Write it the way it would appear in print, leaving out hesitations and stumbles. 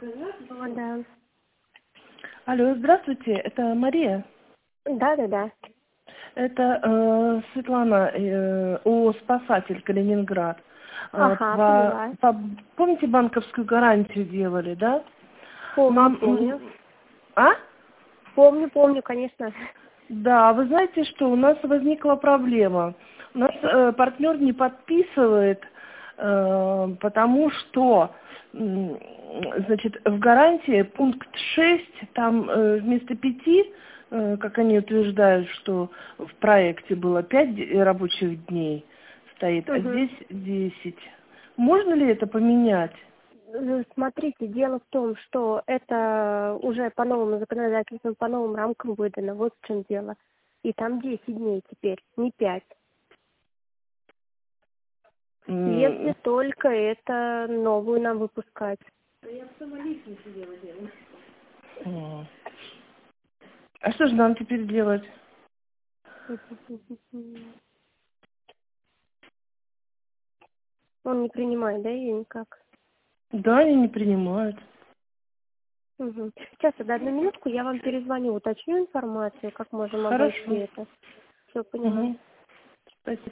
Да. Алло, здравствуйте, это Мария. Да. Это Светлана, ООО «Спасатель», Калининград. Ага, поняла. Помните, банковскую гарантию делали, да? Помню. А? Помню, конечно. Да, вы знаете, что у нас возникла проблема. У нас партнер не подписывает, потому что, значит, в гарантии пункт 6, там вместо 5, как они утверждают, что в проекте было 5 рабочих дней стоит, а Угу. здесь 10. Можно ли это поменять? Смотрите, дело в том, что это уже по новому законодательству, по новым рамкам выдано. Вот в чем дело. И там 10 дней теперь, не 5. Если только это новую нам выпускать. А что же нам теперь делать? Он не принимает, да, ее никак? Да, они не принимают. Угу. Сейчас, одну минутку, я вам перезвоню, уточню информацию, как можем обойти Хорошо. это. Все, поняла. Спасибо.